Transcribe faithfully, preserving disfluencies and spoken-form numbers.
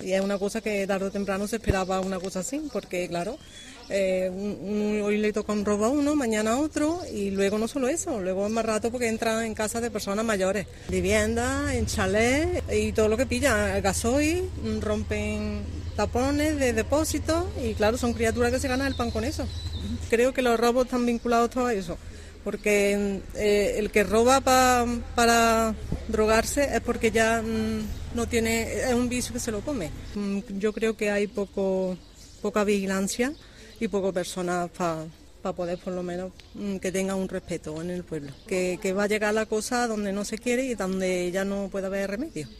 Y es una cosa que tarde o temprano se esperaba una cosa así, porque claro, eh, un, un, hoy le toca un robo a uno, mañana a otro, y luego no solo eso, luego es más rato porque entran en casas de personas mayores, viviendas, en chalés y todo lo que pilla, gasoil, rompen tapones de depósitos y claro, son criaturas que se ganan el pan con eso. Creo que los robos están vinculados todo a eso, porque eh, el que roba pa, para drogarse es porque ya mm, no tiene, es un vicio que se lo come. Mm, yo creo que hay poco poca vigilancia y poco personas para pa poder por lo menos mm, que tengan un respeto en el pueblo. Que, que va a llegar la cosa donde no se quiere y donde ya no puede haber remedio.